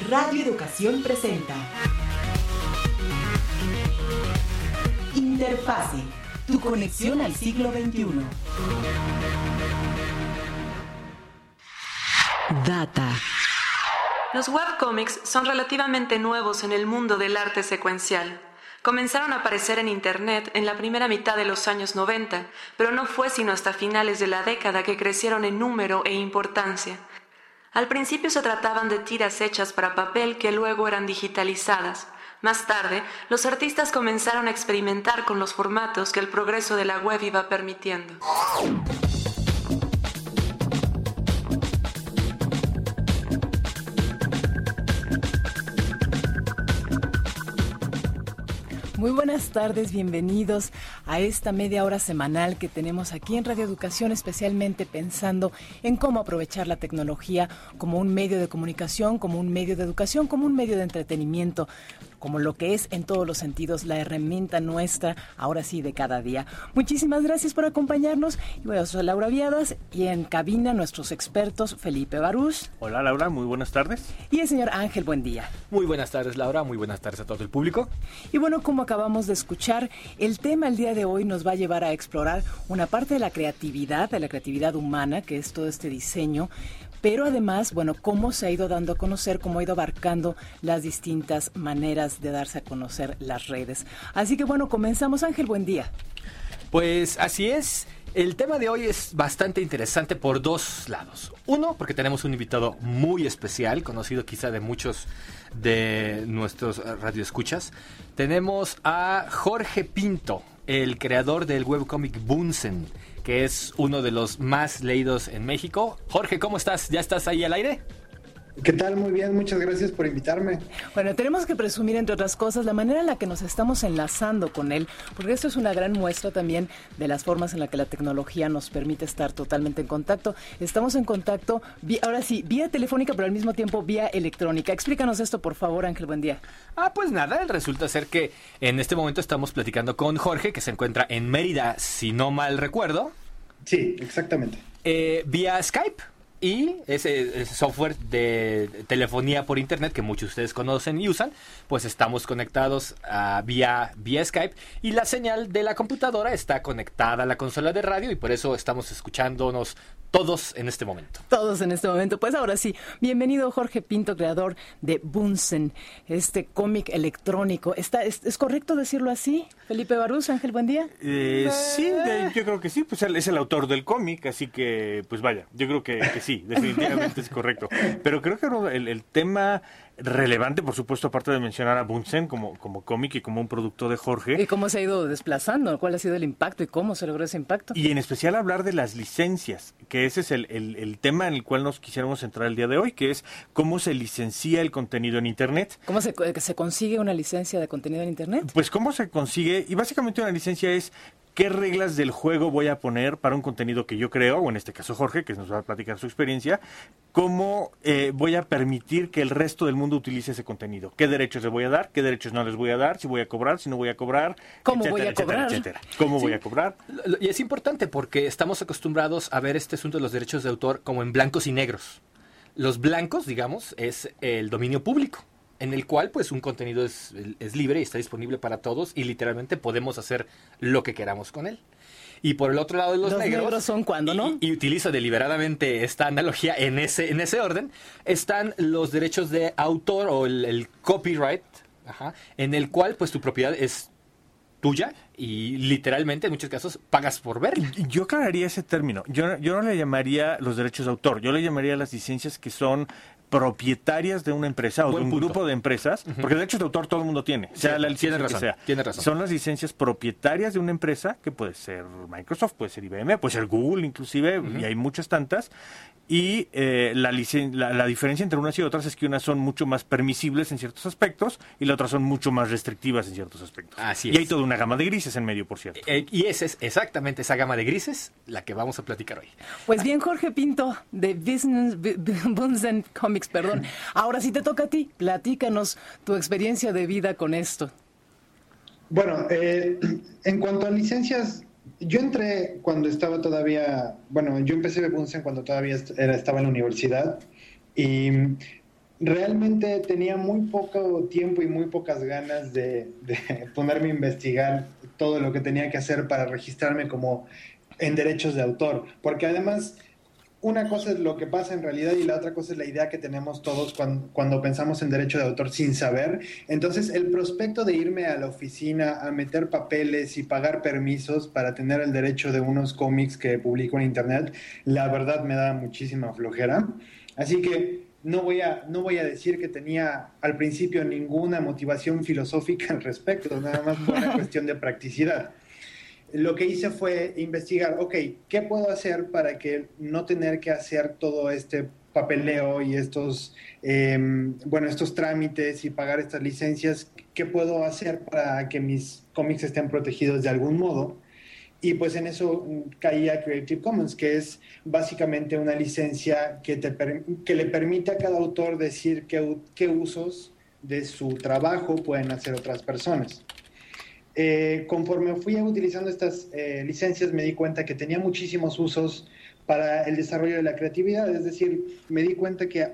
Radio Educación presenta Interfase, tu conexión al siglo XXI. Data. Los webcomics son relativamente nuevos en el mundo del arte secuencial. Comenzaron a aparecer en Internet en la primera mitad de los años 90, pero no fue sino hasta finales de la década que crecieron en número e importancia. Al principio se trataban de tiras hechas para papel que luego eran digitalizadas. Más tarde, los artistas comenzaron a experimentar con los formatos que el progreso de la web iba permitiendo. Muy buenas tardes, bienvenidos a esta media hora semanal que tenemos aquí en Radio Educación, especialmente pensando en cómo aprovechar la tecnología como un medio de comunicación, como un medio de educación, como un medio de entretenimiento, como lo que es en todos los sentidos la herramienta nuestra, ahora sí, de cada día. Muchísimas gracias por acompañarnos. Y bueno, soy Laura Viadas y en cabina nuestros expertos Felipe Barús. Hola Laura, muy buenas tardes. Y el señor Ángel Buendía. Muy buenas tardes Laura, muy buenas tardes a todo el público. Y bueno, como acabamos de escuchar, el tema el día de hoy nos va a llevar a explorar una parte de la creatividad humana, que es todo este diseño, pero además, bueno, cómo se ha ido dando a conocer, cómo ha ido abarcando las distintas maneras de darse a conocer las redes. Así que bueno, comenzamos. Ángel, buen día. Pues así es. El tema de hoy es bastante interesante por dos lados. Uno, porque tenemos un invitado muy especial, conocido quizá de muchos de nuestros radioescuchas. Tenemos a Jorge Pinto, el creador del webcómic Bunsen, que es uno de los más leídos en México. Jorge, ¿cómo estás? ¿Ya estás ahí al aire? ¿Qué tal? Muy bien, muchas gracias por invitarme. Bueno, tenemos que presumir, entre otras cosas, la manera en la que nos estamos enlazando con él, porque esto es una gran muestra también de las formas en las que la tecnología nos permite estar totalmente en contacto. Estamos en contacto, ahora sí, vía telefónica, pero al mismo tiempo vía electrónica. Explícanos esto, por favor, Ángel, buen día. Pues nada, resulta ser que en este momento estamos platicando con Jorge, que se encuentra en Mérida, si no mal recuerdo. Sí, exactamente. Vía Skype. Y ese software de telefonía por internet que muchos de ustedes conocen y usan, pues estamos conectados vía Skype y la señal de la computadora está conectada a la consola de radio y por eso estamos escuchándonos todos en este momento. Todos en este momento. Pues ahora sí, bienvenido Jorge Pinto, creador de Bunsen, este cómic electrónico. ¿Es correcto decirlo así? Felipe Barús, Ángel, buen día. Sí, yo creo que sí, pues él es el autor del cómic, así que, pues vaya, yo creo que sí, definitivamente es correcto. Pero creo que el tema relevante, por supuesto, aparte de mencionar a Bunsen como cómic y como un producto de Jorge. ¿Y cómo se ha ido desplazando? ¿Cuál ha sido el impacto y cómo se logró ese impacto? Y en especial hablar de las licencias, que ese es el tema en el cual nos quisiéramos centrar el día de hoy, que es cómo se licencia el contenido en Internet. ¿Cómo se consigue una licencia de contenido en Internet? Pues cómo se consigue, y básicamente una licencia es qué reglas del juego voy a poner para un contenido que yo creo, o en este caso Jorge, que nos va a platicar su experiencia, cómo voy a permitir que el resto del mundo utilice ese contenido, qué derechos le voy a dar, qué derechos no les voy a dar, si voy a cobrar, si no voy a cobrar, ¿cómo voy a cobrar? Etcétera. ¿Cómo voy a cobrar? Y es importante porque estamos acostumbrados a ver este asunto de los derechos de autor como en blancos y negros. Los blancos, digamos, es el dominio público, en el cual pues un contenido es libre y está disponible para todos y literalmente podemos hacer lo que queramos con él. Y por el otro lado de los negros son cuando, ¿no? Y utilizo deliberadamente esta analogía en ese orden, están los derechos de autor o el copyright, en el cual pues tu propiedad es tuya y literalmente en muchos casos pagas por verla. Yo aclararía ese término. Yo no le llamaría los derechos de autor, yo le llamaría las licencias que son propietarias de una empresa o de un grupo de empresas, porque derechos de autor todo el mundo tiene, sea la licencia que sea. Tiene razón. Son las licencias propietarias de una empresa, que puede ser Microsoft, puede ser IBM, puede ser Google inclusive, y hay muchas tantas. Y la diferencia entre unas y otras es que unas son mucho más permisibles en ciertos aspectos y las otras son mucho más restrictivas en ciertos aspectos. Así y hay toda una gama de grises en medio, por cierto. Y esa es exactamente esa gama de grises la que vamos a platicar hoy. Pues bien, Jorge Pinto, de Bunsen Comics, perdón. Ahora sí te toca a ti. Platícanos tu experiencia de vida con esto. Bueno, en cuanto a licencias, yo entré cuando estaba todavía, yo empecé Bunsen cuando todavía estaba en la universidad y Realmente tenía muy poco tiempo y muy pocas ganas de ponerme a investigar todo lo que tenía que hacer para registrarme como en derechos de autor, porque además una cosa es lo que pasa en realidad y la otra cosa es la idea que tenemos todos cuando pensamos en derecho de autor sin saber. Entonces, el prospecto de irme a la oficina a meter papeles y pagar permisos para tener el derecho de unos cómics que publico en internet, la verdad me da muchísima flojera. Así que no voy a decir que tenía al principio ninguna motivación filosófica al respecto, nada más fue una cuestión de practicidad. Lo que hice fue investigar, ok, ¿qué puedo hacer para que no tener que hacer todo este papeleo y estos trámites y pagar estas licencias? ¿Qué puedo hacer para que mis cómics estén protegidos de algún modo? Y pues en eso caía Creative Commons, que es básicamente una licencia que le permite a cada autor decir qué usos de su trabajo pueden hacer otras personas. Conforme fui utilizando estas licencias, me di cuenta que tenía muchísimos usos para el desarrollo de la creatividad. Es decir, me di cuenta que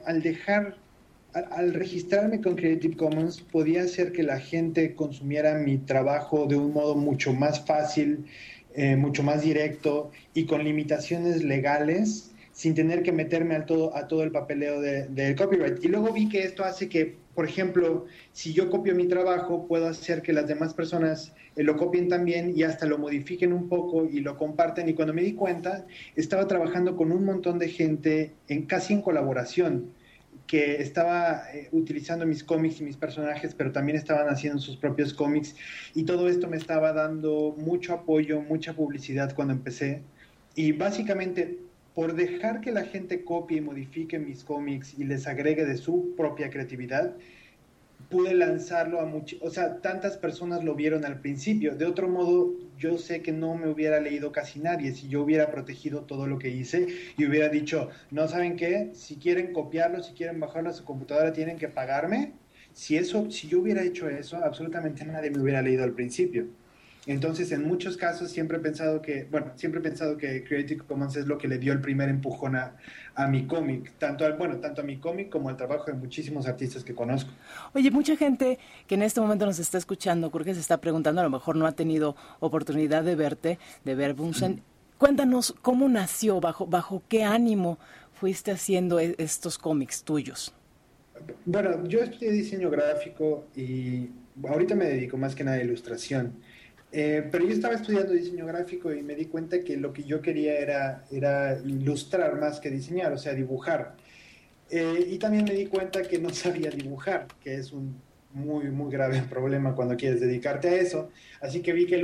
al registrarme con Creative Commons, podía hacer que la gente consumiera mi trabajo de un modo mucho más fácil, mucho más directo y con limitaciones legales, sin tener que meterme a todo el papeleo del copyright. Y luego vi que esto hace que, por ejemplo, si yo copio mi trabajo, puedo hacer que las demás personas lo copien también y hasta lo modifiquen un poco y lo comparten. Y cuando me di cuenta, estaba trabajando con un montón de gente casi en colaboración, que estaba utilizando mis cómics y mis personajes, pero también estaban haciendo sus propios cómics. Y todo esto me estaba dando mucho apoyo, mucha publicidad cuando empecé. Y básicamente, por dejar que la gente copie y modifique mis cómics y les agregue de su propia creatividad, pude lanzarlo tantas personas lo vieron al principio. De otro modo, yo sé que no me hubiera leído casi nadie si yo hubiera protegido todo lo que hice y hubiera dicho, no, ¿saben qué? Si quieren copiarlo, si quieren bajarlo a su computadora, tienen que pagarme. Si yo hubiera hecho eso, absolutamente nadie me hubiera leído al principio. Entonces, en muchos casos siempre he pensado que Creative Commons es lo que le dio el primer empujón a mi cómic, tanto a mi cómic como al trabajo de muchísimos artistas que conozco. Oye, mucha gente que en este momento nos está escuchando, creo que se está preguntando, a lo mejor no ha tenido oportunidad de ver Bunsen. Cuéntanos cómo nació, bajo qué ánimo fuiste haciendo estos cómics tuyos. Bueno, yo estudié diseño gráfico y ahorita me dedico más que nada a ilustración. Pero yo estaba estudiando diseño gráfico y me di cuenta que lo que yo quería era ilustrar más que diseñar, o sea, dibujar. Y también me di cuenta que no sabía dibujar, que es un muy, muy grave problema cuando quieres dedicarte a eso. Así que vi que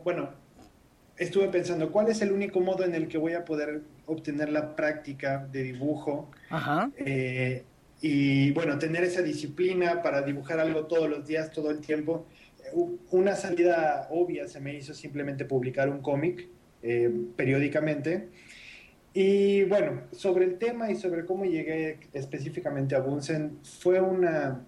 estuve pensando, ¿cuál es el único modo en el que voy a poder obtener la práctica de dibujo? Ajá. Y bueno, tener esa disciplina para dibujar algo todos los días, todo el tiempo. Una salida obvia se me hizo simplemente publicar un cómic periódicamente. Y bueno, sobre el tema y sobre cómo llegué específicamente a Bunsen, fue una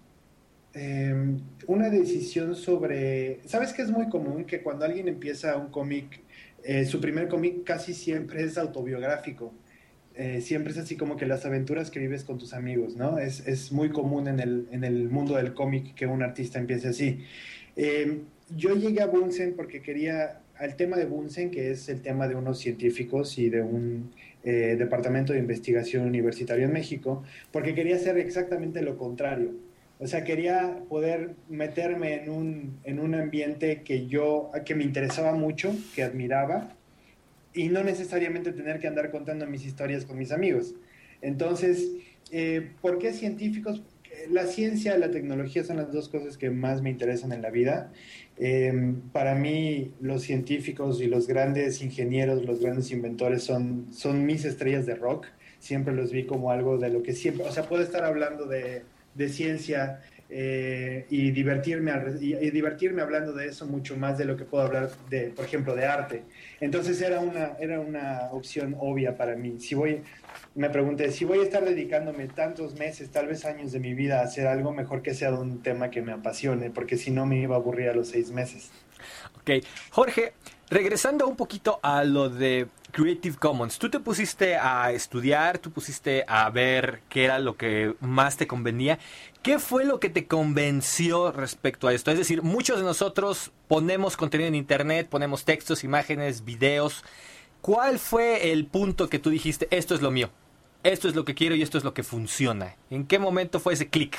decisión sobre... ¿Sabes que es muy común que cuando alguien empieza un cómic, su primer cómic casi siempre es autobiográfico? Siempre es así como que las aventuras que vives con tus amigos, ¿no? Es muy común en el mundo del cómic que un artista empiece así. Yo llegué a Bunsen porque quería, al tema de Bunsen, que es el tema de unos científicos y de un departamento de investigación universitario en México, porque quería hacer exactamente lo contrario. O sea, quería poder meterme en un ambiente que me interesaba mucho, que admiraba, y no necesariamente tener que andar contando mis historias con mis amigos. Entonces, ¿por qué científicos? La ciencia y la tecnología son las dos cosas que más me interesan en la vida. Para mí, los científicos y los grandes ingenieros, los grandes inventores son mis estrellas de rock. Siempre los vi como algo de lo que siempre... O sea, puedo estar hablando de ciencia y divertirme hablando de eso mucho más de lo que puedo hablar por ejemplo, de arte. Entonces era una opción obvia para mí. Me pregunté, si voy a estar dedicándome tantos meses, tal vez años de mi vida a hacer algo, mejor que sea de un tema que me apasione, porque si no me iba a aburrir a los 6 meses. Ok, Jorge, Regresando un poquito a lo de Creative Commons, tú te pusiste a estudiar, tú pusiste a ver qué era lo que más te convenía. ¿Qué fue lo que te convenció respecto a esto? Es decir, muchos de nosotros ponemos contenido en internet, ponemos textos, imágenes, videos. ¿Cuál fue el punto que tú dijiste, esto es lo mío, esto es lo que quiero y esto es lo que funciona? ¿En qué momento fue ese clic?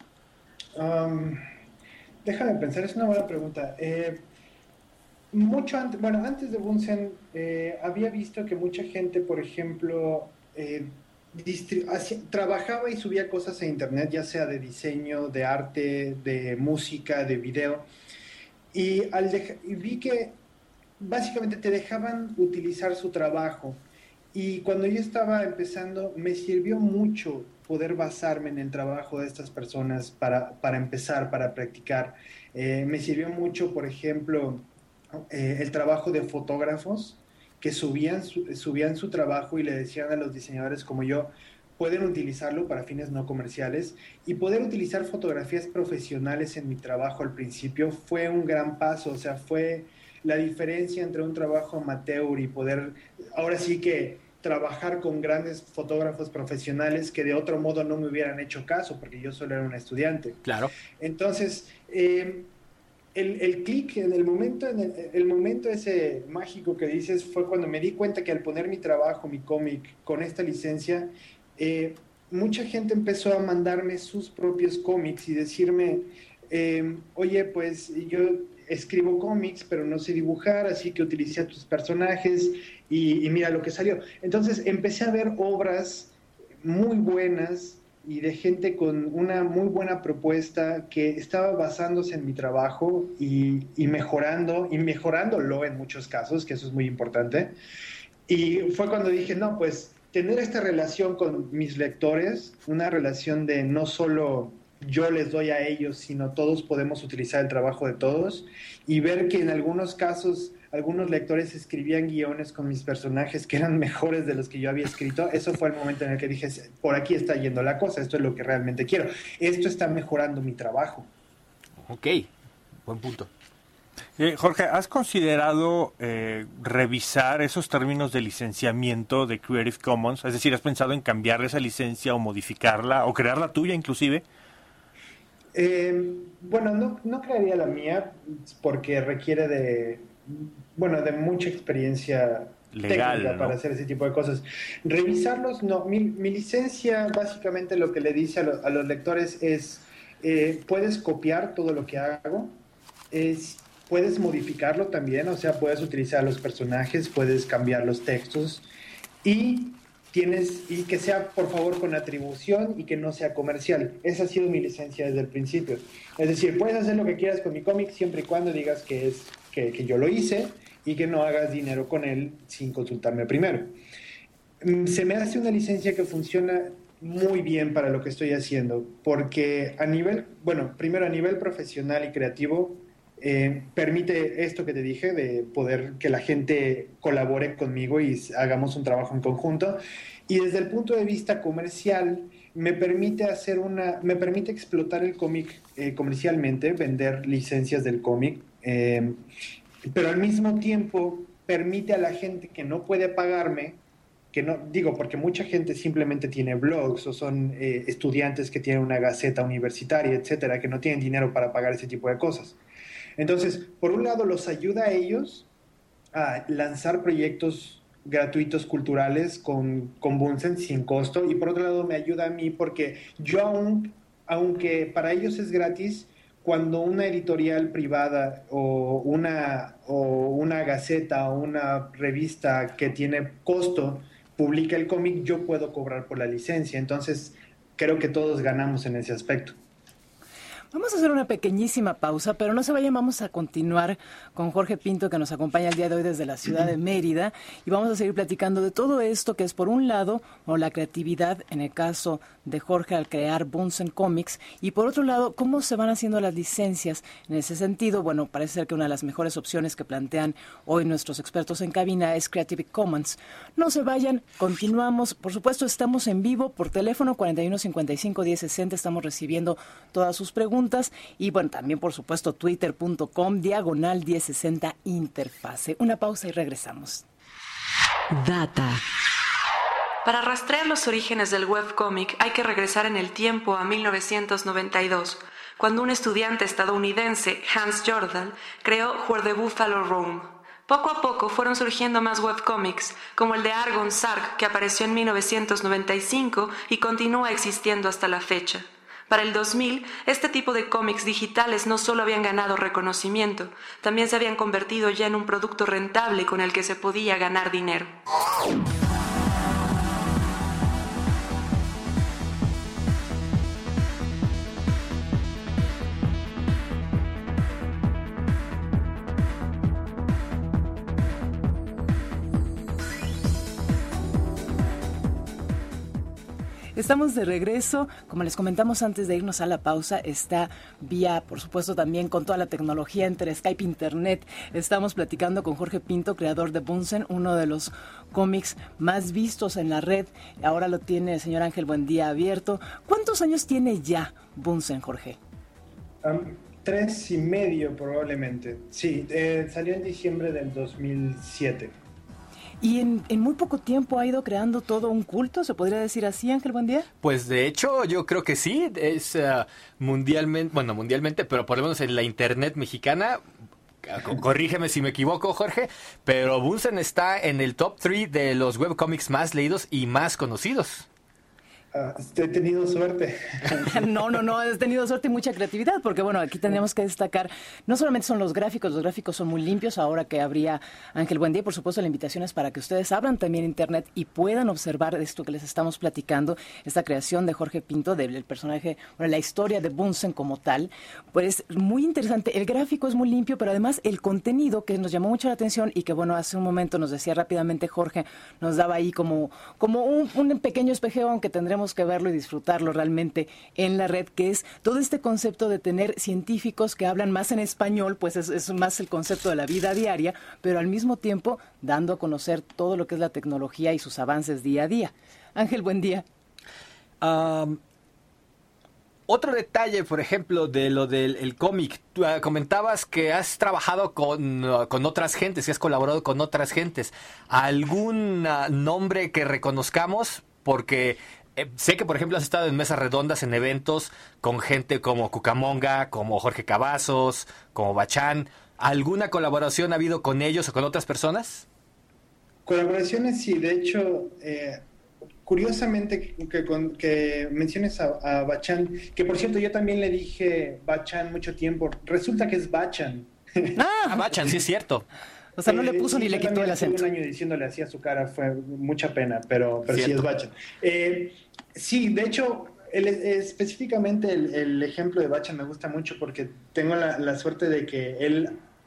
Déjame pensar, es una buena pregunta. Antes de Bunsen, había visto que mucha gente, por ejemplo, trabajaba y subía cosas a internet, ya sea de diseño, de arte, de música, de video, y vi que básicamente te dejaban utilizar su trabajo. Y cuando yo estaba empezando, me sirvió mucho poder basarme en el trabajo de estas personas para empezar, para practicar. Me sirvió mucho, por ejemplo, el trabajo de fotógrafos que subían su trabajo y le decían a los diseñadores como yo, pueden utilizarlo para fines no comerciales, y poder utilizar fotografías profesionales en mi trabajo al principio fue un gran paso. O sea, fue la diferencia entre un trabajo amateur y poder, ahora sí que trabajar con grandes fotógrafos profesionales que de otro modo no me hubieran hecho caso porque yo solo era un estudiante. Claro. Entonces, el clic en el momento ese mágico que dices fue cuando me di cuenta que al poner mi trabajo, mi cómic con esta licencia, mucha gente empezó a mandarme sus propios cómics y decirme, oye, pues yo escribo cómics, pero no sé dibujar, así que utilicé a tus personajes y mira lo que salió. Entonces empecé a ver obras muy buenas y de gente con una muy buena propuesta que estaba basándose en mi trabajo y mejorándolo en muchos casos, que eso es muy importante. Y fue cuando dije, no, pues tener esta relación con mis lectores, una relación de no solo yo les doy a ellos, sino todos podemos utilizar el trabajo de todos, y ver que en algunos casos algunos lectores escribían guiones con mis personajes que eran mejores de los que yo había escrito. Eso fue el momento en el que dije, por aquí está yendo la cosa, esto es lo que realmente quiero, esto está mejorando mi trabajo. Ok, buen punto. Jorge, ¿has considerado revisar esos términos de licenciamiento de Creative Commons? Es decir, ¿has pensado en cambiar esa licencia o modificarla o crear la tuya inclusive? Bueno, no crearía la mía porque requiere de mucha experiencia legal, técnica, ¿no?, para hacer ese tipo de cosas. Revisarlos, no. Mi licencia básicamente lo que le dice a los lectores es, puedes copiar todo lo que hago, puedes modificarlo también, o sea, puedes utilizar los personajes, puedes cambiar los textos y que sea, por favor, con atribución y que no sea comercial. Esa ha sido mi licencia desde el principio. Es decir, puedes hacer lo que quieras con mi cómic siempre y cuando digas que yo lo hice y que no hagas dinero con él sin consultarme primero. Se me hace una licencia que funciona muy bien para lo que estoy haciendo, porque primero a nivel profesional y creativo, permite esto que te dije, de poder que la gente colabore conmigo y hagamos un trabajo en conjunto. Y desde el punto de vista comercial, me permite explotar el cómic comercialmente, vender licencias del cómic, pero al mismo tiempo permite a la gente que no puede pagarme, porque mucha gente simplemente tiene blogs o son estudiantes que tienen una gaceta universitaria, etcétera, que no tienen dinero para pagar ese tipo de cosas. Entonces, por un lado, los ayuda a ellos a lanzar proyectos gratuitos culturales con Bunsen sin costo, y por otro lado me ayuda a mí porque yo aunque para ellos es gratis, cuando una editorial privada o una gaceta o una revista que tiene costo publica el cómic, yo puedo cobrar por la licencia. Entonces, creo que todos ganamos en ese aspecto. Vamos a hacer una pequeñísima pausa, pero no se vayan, vamos a continuar con Jorge Pinto, que nos acompaña el día de hoy desde la ciudad de Mérida, y vamos a seguir platicando de todo esto, que es por un lado la creatividad, en el caso de Jorge al crear Bunsen Comics, y por otro lado, cómo se van haciendo las licencias. En ese sentido, bueno, parece ser que una de las mejores opciones que plantean hoy nuestros expertos en cabina es Creative Commons. No se vayan, continuamos. Por supuesto, estamos en vivo por teléfono 4155-1060, estamos recibiendo todas sus preguntas. preguntas y bueno, también por supuesto twitter.com/1060 interfase. Una pausa y regresamos. Data. Para rastrear los orígenes del webcómic hay que regresar en el tiempo a 1992, cuando un estudiante estadounidense, Hans Jordahl, creó Where the Buffalo Roam. Poco a poco fueron surgiendo más webcómics, como el de Argon Sark, que apareció en 1995 y continúa existiendo hasta la fecha. Para el 2000, este tipo de cómics digitales no solo habían ganado reconocimiento, también se habían convertido ya en un producto rentable con el que se podía ganar dinero. Estamos de regreso. Como les comentamos antes de irnos a la pausa, está vía, por supuesto, también con toda la tecnología entre Skype, Internet. Estamos platicando con Jorge Pinto, creador de Bunsen, uno de los cómics más vistos en la red. Ahora lo tiene el señor Ángel Buendía abierto. ¿Cuántos años tiene ya Bunsen, Jorge? 3 y medio probablemente. Sí, salió en diciembre del 2007. Y en muy poco tiempo ha ido creando todo un culto, ¿se podría decir así, Ángel Buendía? Pues de hecho yo creo que sí, es mundialmente, pero por lo menos en la internet mexicana, corrígeme si me equivoco, Jorge, pero Bunsen está en el top 3 de los webcomics más leídos y más conocidos. He tenido suerte. No, has tenido suerte y mucha creatividad, porque bueno, aquí tendríamos que destacar, no solamente son los gráficos son muy limpios, ahora que habría Ángel Buendía, por supuesto la invitación es para que ustedes abran también internet y puedan observar esto que les estamos platicando, esta creación de Jorge Pinto, del personaje, bueno, la historia de Bunsen como tal, pues muy interesante, el gráfico es muy limpio, pero además el contenido que nos llamó mucho la atención y que bueno, hace un momento nos decía rápidamente Jorge, nos daba ahí como un pequeño espejeo, aunque tendremos que verlo y disfrutarlo realmente en la red, que es todo este concepto de tener científicos que hablan más en español, pues es más el concepto de la vida diaria, pero al mismo tiempo dando a conocer todo lo que es la tecnología y sus avances día a día. Ángel, buen día. Otro detalle, por ejemplo, de lo del cómic. Tú comentabas que has trabajado con otras gentes, que has colaborado con otras gentes. ¿Algún nombre que reconozcamos? Porque sé que, por ejemplo, has estado en mesas redondas, en eventos, con gente como Cucamonga, como Jorge Cavazos, como Bachán. ¿Alguna colaboración ha habido con ellos o con otras personas? Colaboraciones, sí. De hecho, curiosamente que menciones a Bachán, que por cierto yo también le dije Bachán mucho tiempo. Resulta que es Bachán. Bachán, sí es cierto. O sea, no le puso ni le quitó el acento. Un año diciéndole así a su cara, fue mucha pena, pero sí es Bachán. Sí, de hecho, específicamente el ejemplo de Bachán me gusta mucho porque tengo la suerte de que él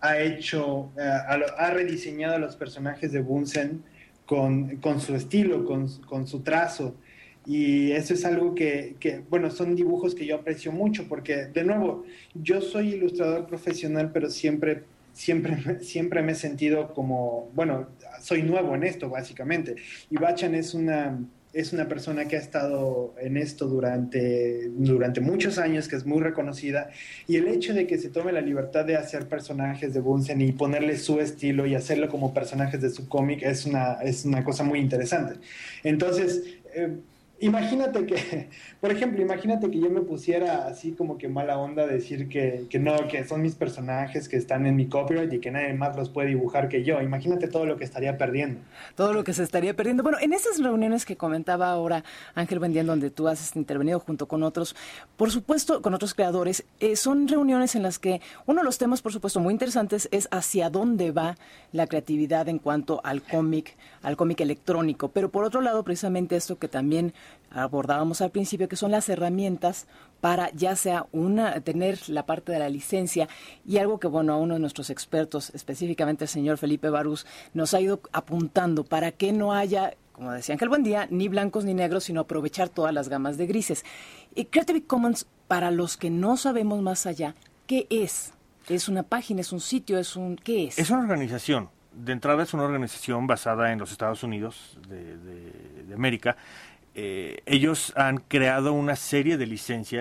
ha rediseñado a los personajes de Bunsen con su estilo, con su trazo. Y eso es algo que, bueno, son dibujos que yo aprecio mucho porque, de nuevo, yo soy ilustrador profesional, pero siempre me he sentido como, bueno, soy nuevo en esto, básicamente. Y Bachán es una persona que ha estado en esto durante muchos años, que es muy reconocida. Y el hecho de que se tome la libertad de hacer personajes de Bunsen y ponerle su estilo y hacerlo como personajes de su cómic es una cosa muy interesante. Entonces, imagínate que yo me pusiera así como que mala onda a decir que no, que son mis personajes que están en mi copyright y que nadie más los puede dibujar que yo. Imagínate todo lo que estaría perdiendo. Todo lo que se estaría perdiendo. Bueno, en esas reuniones que comentaba ahora Ángel Buendía, donde tú has intervenido junto con otros, por supuesto, con otros creadores, son reuniones en las que uno de los temas, por supuesto, muy interesantes es hacia dónde va la creatividad en cuanto al cómic electrónico. Pero por otro lado, precisamente esto que también abordábamos al principio, que son las herramientas para ya sea tener la parte de la licencia y algo que, bueno, a uno de nuestros expertos, específicamente el señor Felipe Barús, nos ha ido apuntando para que no haya, como decía Ángel Buendía, ni blancos ni negros, sino aprovechar todas las gamas de grises. Y Creative Commons, para los que no sabemos más allá, ¿qué es? ¿Es una página, es un sitio, qué es? Es una organización. De entrada es una organización basada en los Estados Unidos de América. Ellos han creado una serie de licencias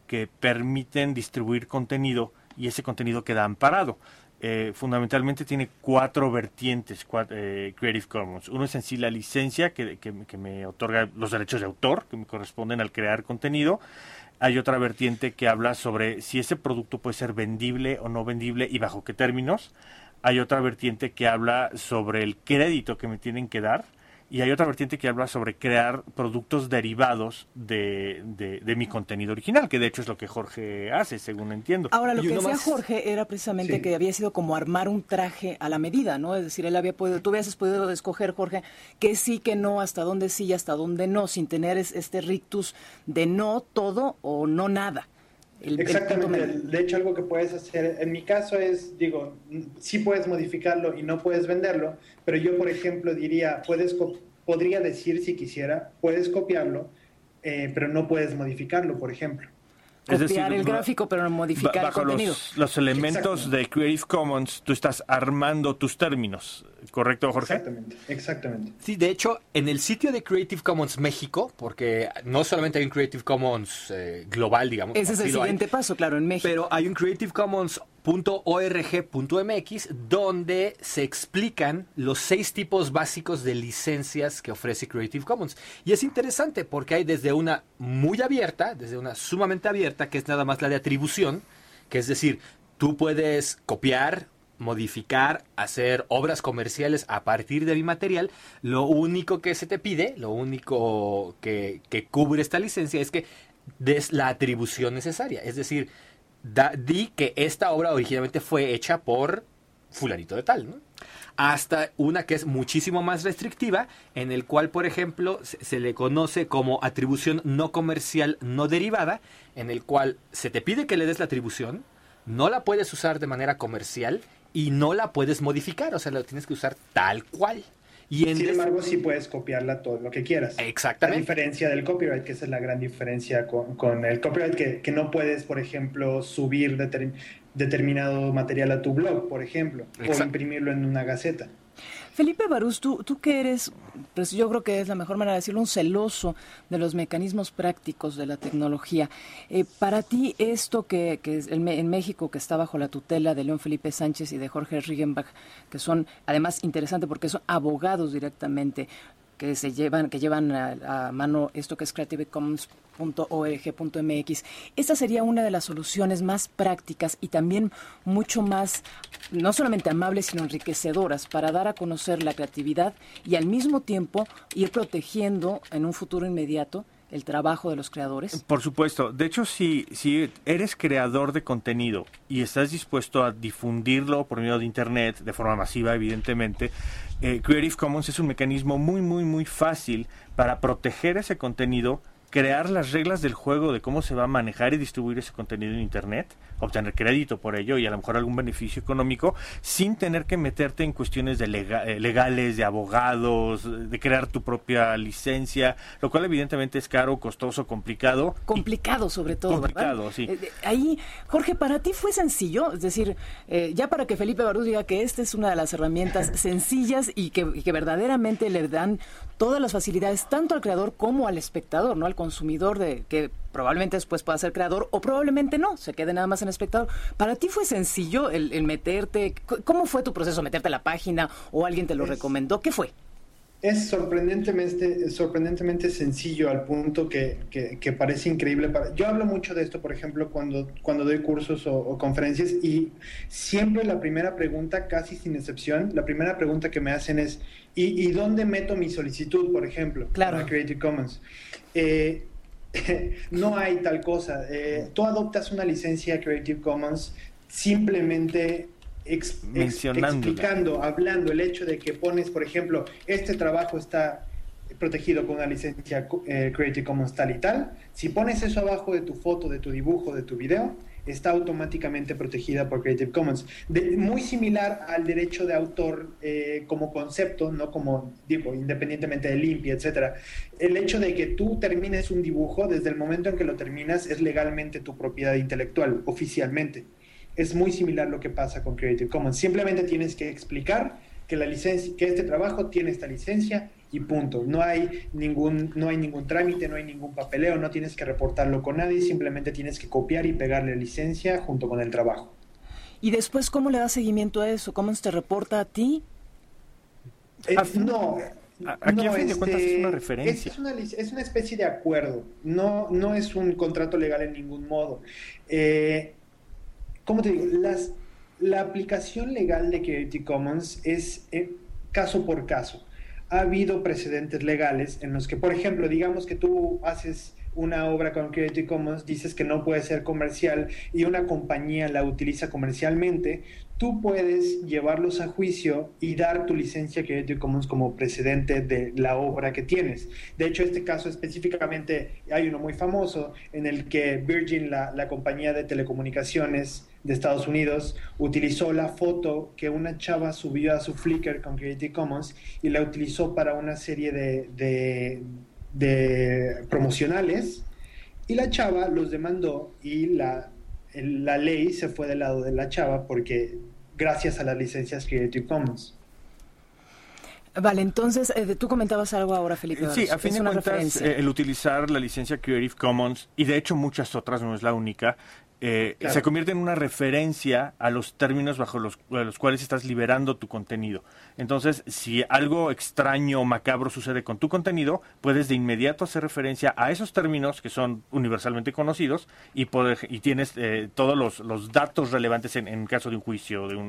que permiten distribuir contenido y ese contenido queda amparado. Fundamentalmente tiene 4 vertientes Creative Commons. Uno es en sí la licencia que me otorga los derechos de autor que me corresponden al crear contenido. Hay otra vertiente que habla sobre si ese producto puede ser vendible o no vendible y bajo qué términos. Hay otra vertiente que habla sobre el crédito que me tienen que dar. Y hay otra vertiente que habla sobre crear productos derivados de mi contenido original, que de hecho es lo que Jorge hace, según entiendo. Ahora, lo que decía Jorge era precisamente que había sido como armar un traje a la medida, ¿no? Es decir, tú habías podido escoger, Jorge, que sí, que no, hasta dónde sí y hasta dónde no, sin tener este rictus de no todo o no nada. Exactamente, de hecho algo que puedes hacer, en mi caso es, sí puedes modificarlo y no puedes venderlo, pero yo por ejemplo diría, podría decir si quisiera, puedes copiarlo, pero no puedes modificarlo, por ejemplo. Copiar el gráfico, pero no modificar el contenido. Los elementos de Creative Commons, tú estás armando tus términos, ¿correcto, Jorge? Exactamente. Sí, de hecho, en el sitio de Creative Commons México, porque no solamente hay un Creative Commons global, digamos. Ese es el siguiente paso, claro, en México. Pero hay un creativecommons.org.mx donde se explican los 6 tipos básicos de licencias que ofrece Creative Commons. Y es interesante porque hay desde una muy abierta, desde una sumamente abierta, que es nada más la de atribución, que es decir, tú puedes copiar, modificar, hacer obras comerciales a partir de mi material. Lo único que se te pide, lo único que cubre esta licencia es que des la atribución necesaria. Es decir, di que esta obra originalmente fue hecha por fulanito de tal, ¿no? Hasta una que es muchísimo más restrictiva, en el cual, por ejemplo, se le conoce como atribución no comercial no derivada, en el cual se te pide que le des la atribución, no la puedes usar de manera comercial y no la puedes modificar, o sea, la tienes que usar tal cual. Sin embargo, sí puedes copiarla todo lo que quieras. Exactamente. La diferencia del copyright, que esa es la gran diferencia con el copyright, que no puedes, por ejemplo, subir determinado material a tu blog, por ejemplo, o imprimirlo en una gaceta. Felipe Barús, tú que eres, pues yo creo que es la mejor manera de decirlo, un celoso de los mecanismos prácticos de la tecnología. Para ti, esto que es en México, que está bajo la tutela de León Felipe Sánchez y de Jorge Riggenbach, que son, además, interesante porque son abogados directamente, que llevan a mano esto que es creativecommons.org.mx. Esta sería una de las soluciones más prácticas y también mucho más, no solamente amables, sino enriquecedoras para dar a conocer la creatividad y al mismo tiempo ir protegiendo en un futuro inmediato el trabajo de los creadores. Por supuesto. De hecho, si eres creador de contenido y estás dispuesto a difundirlo por medio de Internet, de forma masiva, evidentemente, Creative Commons es un mecanismo muy, muy, muy fácil para proteger ese contenido, crear las reglas del juego de cómo se va a manejar y distribuir ese contenido en Internet, obtener crédito por ello y a lo mejor algún beneficio económico, sin tener que meterte en cuestiones de legales, de abogados, de crear tu propia licencia, lo cual evidentemente es caro, costoso, complicado. Complicado sobre todo, complicado, ¿verdad? Sí. Ahí, Jorge, ¿para ti fue sencillo? Es decir, ya para que Felipe Barús diga que esta es una de las herramientas sencillas y que verdaderamente le dan todas las facilidades tanto al creador como al espectador, ¿no? Al consumidor, que probablemente después pueda ser creador o probablemente no, se quede nada más en espectador. ¿Para ti fue sencillo el meterte? ¿Cómo fue tu proceso? ¿Meterte a la página o alguien te lo recomendó? ¿Qué fue? Es sorprendentemente sencillo al punto que parece increíble. Yo hablo mucho de esto, por ejemplo, cuando doy cursos o conferencias y siempre la primera pregunta, casi sin excepción, la primera pregunta que me hacen es ¿y dónde meto mi solicitud, por ejemplo, para Creative Commons? No hay tal cosa. Tú adoptas una licencia Creative Commons simplemente explicando, hablando el hecho de que pones, por ejemplo, este trabajo está protegido con una licencia Creative Commons tal y tal. Si pones eso abajo de tu foto, de tu dibujo, de tu video, está automáticamente protegida por Creative Commons. Muy similar al derecho de autor como concepto, no como, independientemente de limpia, etcétera. El hecho de que tú termines un dibujo, desde el momento en que lo terminas, es legalmente tu propiedad intelectual, oficialmente. Es muy similar lo que pasa con Creative Commons. Simplemente tienes que explicar que la licencia, que este trabajo tiene esta licencia y punto. No hay ningún trámite, no hay ningún papeleo, no tienes que reportarlo con nadie, simplemente tienes que copiar y pegarle licencia junto con el trabajo. ¿Y después cómo le da seguimiento a eso? ¿Cómo se te reporta a ti? Aquí a fin de cuentas es una referencia. Es una especie de acuerdo, no es un contrato legal en ningún modo. ¿Cómo te digo? La aplicación legal de Creative Commons es caso por caso. Ha habido precedentes legales en los que, por ejemplo, digamos que tú haces una obra con Creative Commons, dices que no puede ser comercial y una compañía la utiliza comercialmente, tú puedes llevarlos a juicio y dar tu licencia Creative Commons como precedente de la obra que tienes. De hecho, este caso específicamente, hay uno muy famoso en el que Virgin, la compañía de telecomunicaciones de Estados Unidos, utilizó la foto que una chava subió a su Flickr con Creative Commons y la utilizó para una serie de promocionales, y la chava los demandó y la ley se fue del lado de la chava porque gracias a las licencias Creative Commons. Vale, entonces tú comentabas algo ahora, Felipe. Sí, a fin de cuentas, el utilizar la licencia Creative Commons, y de hecho muchas otras, no es la única, claro, se convierte en una referencia a los términos bajo los cuales estás liberando tu contenido. Entonces, si algo extraño o macabro sucede con tu contenido, puedes de inmediato hacer referencia a esos términos que son universalmente conocidos y tienes todos los datos relevantes en caso de un juicio de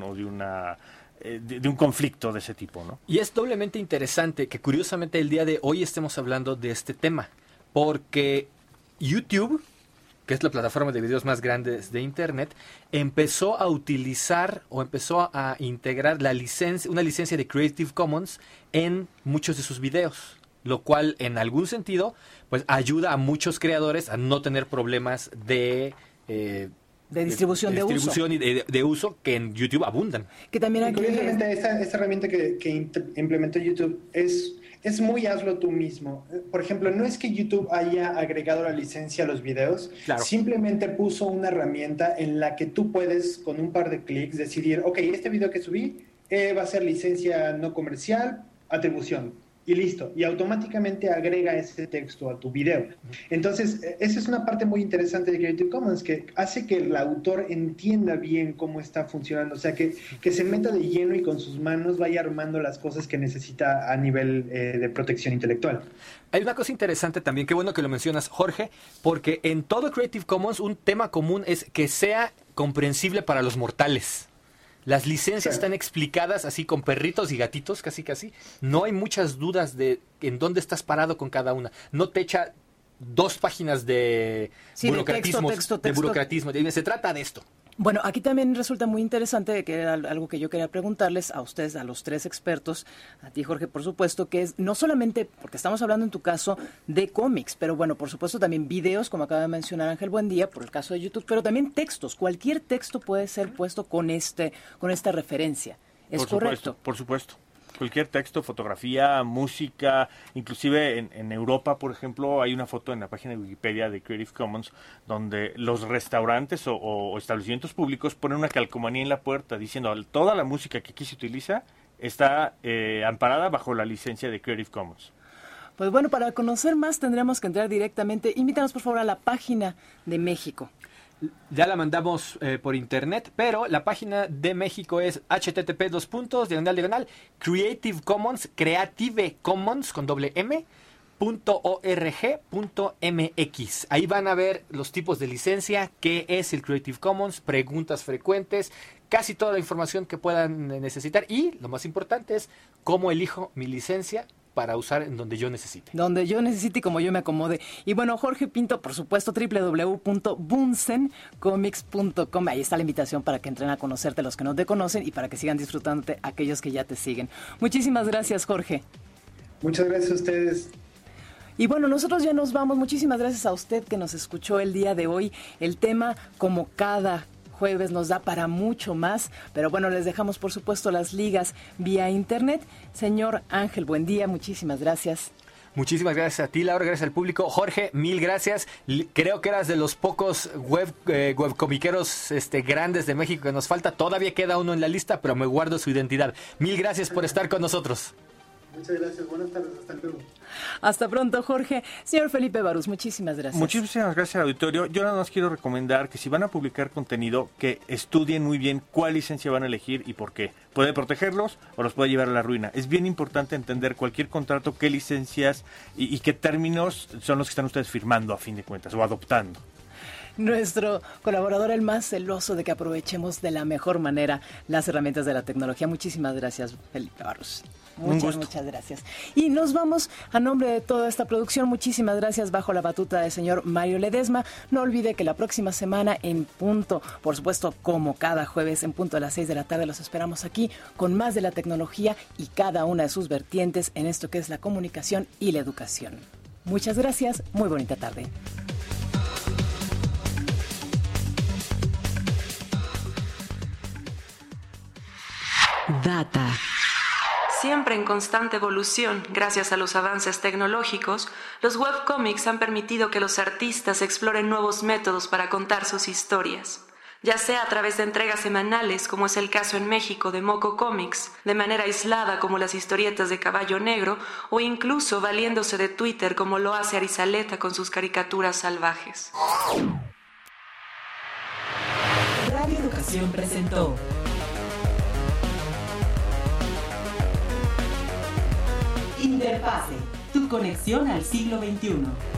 un conflicto de ese tipo, ¿no? Y es doblemente interesante que curiosamente el día de hoy estemos hablando de este tema, porque YouTube, que es la plataforma de videos más grandes de Internet, empezó a utilizar o empezó a integrar una licencia de Creative Commons en muchos de sus videos, lo cual en algún sentido pues ayuda a muchos creadores a no tener problemas de distribución y de uso que en YouTube abundan. Que también hay curiosamente esta herramienta que implementó YouTube es muy hazlo tú mismo. Por ejemplo, no es que YouTube haya agregado la licencia a los videos, claro, simplemente puso una herramienta en la que tú puedes con un par de clics decidir, ok, este video que subí va a ser licencia no comercial, atribución. Y listo, y automáticamente agrega ese texto a tu video. Entonces, esa es una parte muy interesante de Creative Commons, que hace que el autor entienda bien cómo está funcionando, o sea, que se meta de lleno y con sus manos vaya armando las cosas que necesita a nivel de protección intelectual. Hay una cosa interesante también, qué bueno que lo mencionas, Jorge, porque en todo Creative Commons un tema común es que sea comprensible para los mortales. Las licencias están explicadas así con perritos y gatitos, casi. No hay muchas dudas de en dónde estás parado con cada una. No te echa 2 páginas de burocratismo. De burocratismo. Se trata de esto. Bueno, aquí también resulta muy interesante, que era algo que yo quería preguntarles a ustedes, a los 3 expertos, a ti, Jorge, por supuesto, que es no solamente, porque estamos hablando en tu caso de cómics, pero bueno, por supuesto también videos, como acaba de mencionar Ángel Buendía, por el caso de YouTube, pero también textos. Cualquier texto puede ser puesto con esta referencia. ¿Es correcto? Por supuesto. Cualquier texto, fotografía, música, inclusive en Europa, por ejemplo, hay una foto en la página de Wikipedia de Creative Commons donde los restaurantes o establecimientos públicos ponen una calcomanía en la puerta diciendo toda la música que aquí se utiliza está amparada bajo la licencia de Creative Commons. Pues bueno, para conocer más tendremos que entrar directamente. Invítanos por favor a la página de México. Ya la mandamos por internet, pero la página de México es http://Creative Commons con .org.mx. Ahí van a ver los tipos de licencia, qué es el Creative Commons, preguntas frecuentes, casi toda la información que puedan necesitar y lo más importante es cómo elijo mi licencia para usar en donde yo necesite. Donde yo necesite y como yo me acomode. Y bueno, Jorge Pinto, por supuesto, www.bunsencomics.com. Ahí está la invitación para que entren a conocerte los que no te conocen y para que sigan disfrutándote aquellos que ya te siguen. Muchísimas gracias, Jorge. Muchas gracias a ustedes. Y bueno, nosotros ya nos vamos. Muchísimas gracias a usted que nos escuchó el día de hoy. El tema, como cada jueves, nos da para mucho más, pero bueno, les dejamos por supuesto las ligas vía internet. Señor Ángel Buendía, muchísimas gracias. Muchísimas gracias a ti, Laura, gracias al público. Jorge, mil gracias. Creo que eras de los pocos webcomiqueros grandes de México que nos falta. Todavía queda uno en la lista, pero me guardo su identidad. Mil gracias por estar con nosotros. Muchas gracias, buenas tardes, hasta luego. Hasta pronto, Jorge. Señor Felipe Barús, muchísimas gracias. Muchísimas gracias al auditorio. Yo nada más quiero recomendar que si van a publicar contenido, que estudien muy bien cuál licencia van a elegir y por qué. Puede protegerlos o los puede llevar a la ruina. Es bien importante entender cualquier contrato, qué licencias y qué términos son los que están ustedes firmando a fin de cuentas o adoptando. Nuestro colaborador, el más celoso de que aprovechemos de la mejor manera las herramientas de la tecnología. Muchísimas gracias, Felipe Barús. Muchas gracias. Y nos vamos a nombre de toda esta producción. Muchísimas gracias bajo la batuta del señor Mario Ledesma. No olvide que la próxima semana en punto, por supuesto, como cada jueves en punto a las 6 de la tarde, los esperamos aquí con más de la tecnología y cada una de sus vertientes en esto que es la comunicación y la educación. Muchas gracias. Muy bonita tarde. Data. Siempre en constante evolución, gracias a los avances tecnológicos, los webcómics han permitido que los artistas exploren nuevos métodos para contar sus historias. Ya sea a través de entregas semanales, como es el caso en México de Moco Comics, de manera aislada como las historietas de Caballo Negro, o incluso valiéndose de Twitter como lo hace Arizaleta con sus caricaturas salvajes. Radio Educación presentó Interfase, tu conexión al siglo XXI.